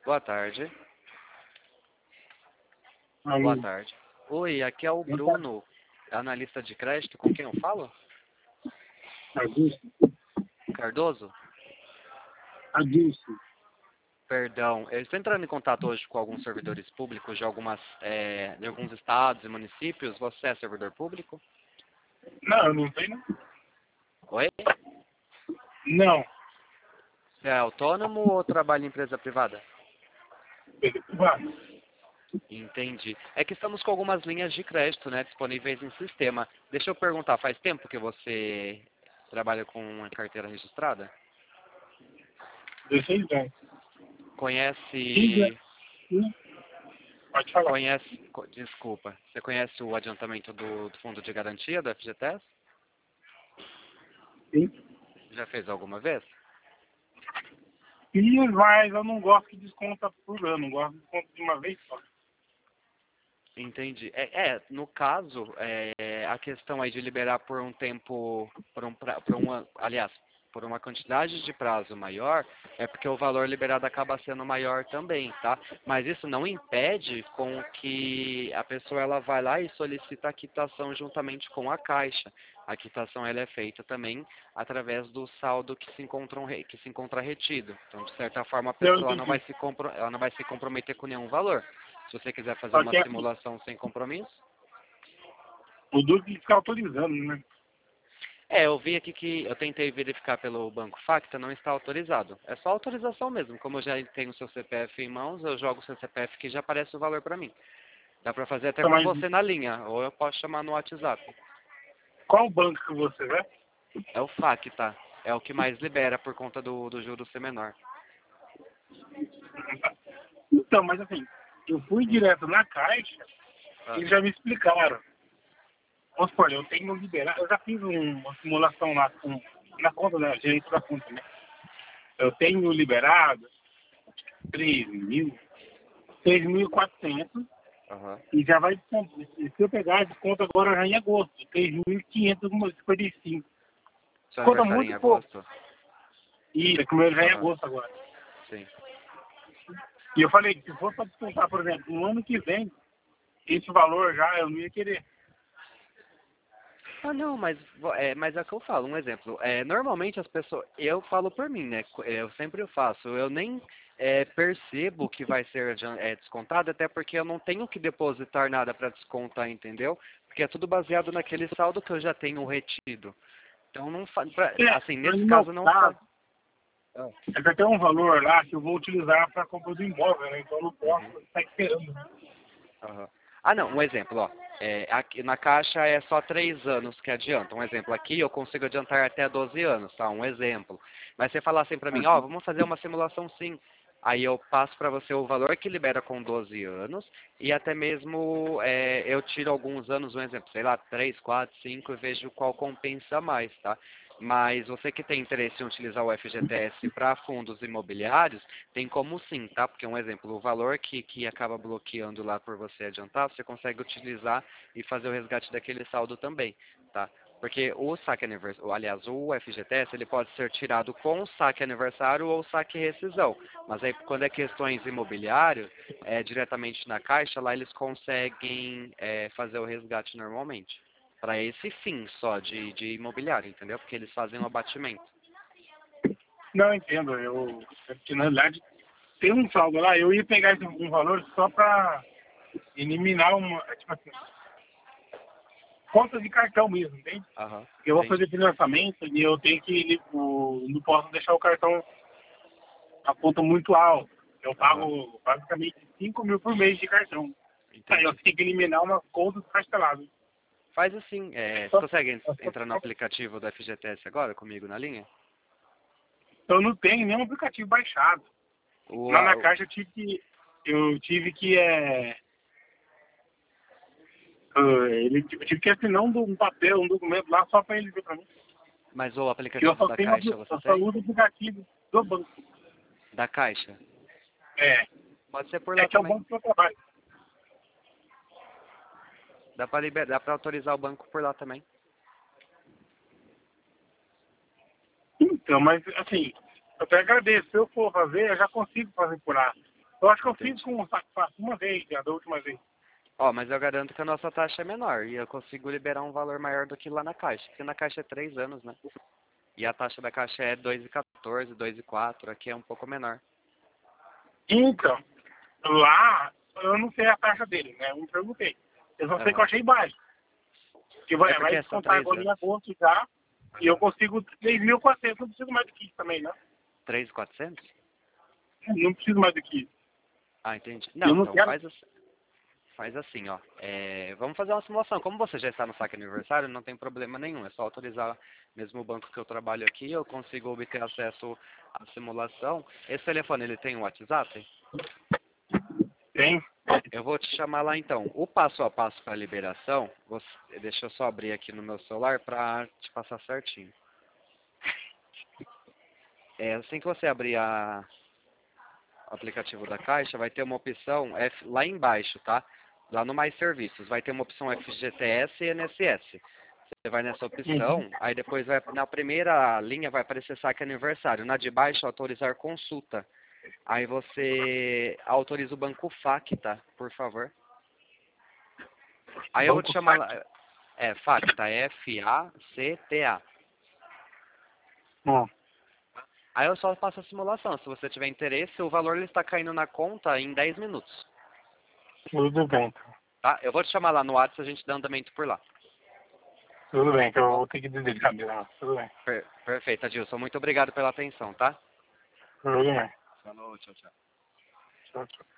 Boa tarde. Alô. Boa tarde. Oi, aqui é o Boa Bruno, analista de crédito. Com quem eu falo? Adilson. Cardoso? Adilson. Perdão. Eu estou entrando em contato hoje com alguns servidores públicos de alguns estados e municípios. Você é servidor público? Não, eu não tenho. Oi? Não. Você é autônomo ou trabalha em empresa privada? Vai. Entendi. É que estamos com algumas linhas de crédito, né, disponíveis em sistema. Deixa eu perguntar, faz tempo que você trabalha com uma carteira registrada? 16 anos. 15 Conhece, anos. Pode falar. desculpa, você conhece o adiantamento do fundo de garantia do FGTS? Sim. Já fez alguma vez? Fiz, mas eu não gosto que desconta por ano. Eu gosto de desconto de uma vez só. Entendi. No caso, a questão aí de liberar por um tempo, aliás, por uma quantidade de prazo maior, é porque o valor liberado acaba sendo maior também, tá? Mas isso não impede com que a pessoa ela vai lá e solicita a quitação juntamente com a Caixa. A quitação ela é feita também através do saldo que se encontra retido. Então, de certa forma, a Eu pessoa entendi. ela não vai se comprometer com nenhum valor. Se você quiser fazer Só uma que assim, simulação sem compromisso. o Duque fica autorizando, né? Eu vi aqui que eu tentei verificar pelo Banco Facta, não está autorizado. É só autorização mesmo. Como eu já tenho o seu CPF em mãos, eu jogo o seu CPF que já aparece o valor para mim. Dá para fazer até Então, com mas você na linha, ou eu posso chamar no WhatsApp. qual banco que você vai? É o Facta. É o que mais libera por conta do juro ser menor. Então, mas assim, eu fui direto na Caixa Ah, e já me explicaram. Vamos supor, eu tenho liberado, eu já fiz uma simulação lá na conta da gerente da conta, né? Eu tenho liberado 3.400 aham. e já vai desconto. Se eu pegar desconto agora já em agosto, 3.555. Seu Conta aniversário é em muito pouco. agosto? E como ele já é em Aham, agosto agora. sim. E eu falei que se for para descontar, por exemplo, no ano que vem, esse valor já eu não ia querer. Ah, não, mas é o que eu falo, um exemplo. Normalmente as pessoas, eu falo por mim, né? Eu sempre faço. Eu nem percebo que vai ser descontado, até porque eu não tenho que depositar nada para descontar, entendeu? Porque é tudo baseado naquele saldo que eu já tenho retido. Então, não assim, Mas nesse no meu caso não faz. caso, é que tem um valor lá que eu vou utilizar para compra do imóvel, né? Então eu não Uhum. posso estar esperando. Né? Aham. Ah, não, um exemplo, ó. Aqui na Caixa é só 3 anos que adianta. Um exemplo, aqui eu consigo adiantar até 12 anos, tá? Um exemplo. Mas você falar assim pra mim, ó, vamos fazer uma simulação sim. Aí eu passo para você o valor que libera com 12 anos e até mesmo eu tiro alguns anos, um exemplo, sei lá, 3, 4, 5 e vejo qual compensa mais, tá? Mas você que tem interesse em utilizar o FGTS para fundos imobiliários, tem como sim, tá? Porque um exemplo, o valor que acaba bloqueando lá por você adiantar, você consegue utilizar e fazer o resgate daquele saldo também, tá? Porque o saque aniversário, aliás, o FGTS, ele pode ser tirado com saque aniversário ou saque rescisão. Mas aí, quando é questões imobiliárias, diretamente na Caixa, lá eles conseguem fazer o resgate normalmente. Para esse fim só de imobiliário, entendeu? Porque eles fazem o abatimento. Não, entendo. Porque, na verdade, tem um saldo lá, eu ia pegar um valor só para eliminar tipo assim, conta de cartão mesmo, entende? Aham, Eu vou fazer entendi. financiamento e eu tenho que, não posso deixar o cartão a conta muito alta. Eu Aham, pago basicamente 5 mil por mês de cartão. Aí eu entendi. tenho que eliminar uma conta parcelada. Faz assim, você consegue entrar no aplicativo do FGTS agora comigo na linha? Eu não tenho nenhum aplicativo baixado. O, Lá a- na o- caixa eu tive que assinar um papel, um documento lá só para ele ver para mim. mas o Que eu aplicativo só da tenho, Caixa você eu só tem? uso o aplicativo do banco. Da Caixa? É, Pode ser por é lá que é o também. banco que eu trabalho. Dá para autorizar o banco por lá também. Então, mas assim, eu até agradeço. Se eu for fazer, eu já consigo fazer por lá. Eu acho que eu fiz com o Satisfação uma vez, já, da última vez. Ó, mas eu garanto que a nossa taxa é menor e eu consigo liberar um valor maior do que lá na Caixa. Porque na Caixa é 3 anos, né? E a taxa da Caixa é 2,14, 2,4. Aqui é um pouco menor. Então, lá, eu não sei a taxa dele, né? Eu não perguntei. Eu só sei que eu achei baixo. Que É porque vai é só descontar 3 agora em anos. agosto já. E eu consigo 3.400, não preciso mais do que isso também, né? 3.400? Não preciso mais do que isso. Ah, entendi. Eu Não, não então quero. faz assim, ó. Vamos fazer uma simulação. Como você já está no saque aniversário, não tem problema nenhum. É só autorizar mesmo o banco que eu trabalho aqui, eu consigo obter acesso à simulação. Esse telefone, ele tem um WhatsApp? Tem. Eu vou te chamar lá então. O passo a passo para a liberação, deixa eu só abrir aqui no meu celular para te passar certinho. Assim que você abrir o aplicativo da Caixa, vai ter uma opção lá embaixo, tá? Lá no Mais Serviços, vai ter uma opção FGTS e INSS. Você vai nessa opção, aí depois na primeira linha vai aparecer saque aniversário. Na de baixo, autorizar consulta. Aí você autoriza o banco FAC, tá? Por favor. Aí eu vou te Banco chamar Saque. lá. FAC, tá? FACTA. Ó, Aí eu só passo a simulação. Se você tiver interesse, o valor ele está caindo na conta em 10 minutos. tudo bem, então. Tá? Eu vou te chamar lá no WhatsApp, a gente dá andamento por lá. Tudo bem, que Tá eu bom? vou ter que desligar mesmo. Tudo bem. Perfeito, Adilson. Muito obrigado pela atenção, tá? Tudo bem. Falou, tchau, tchau. Tchau, tchau.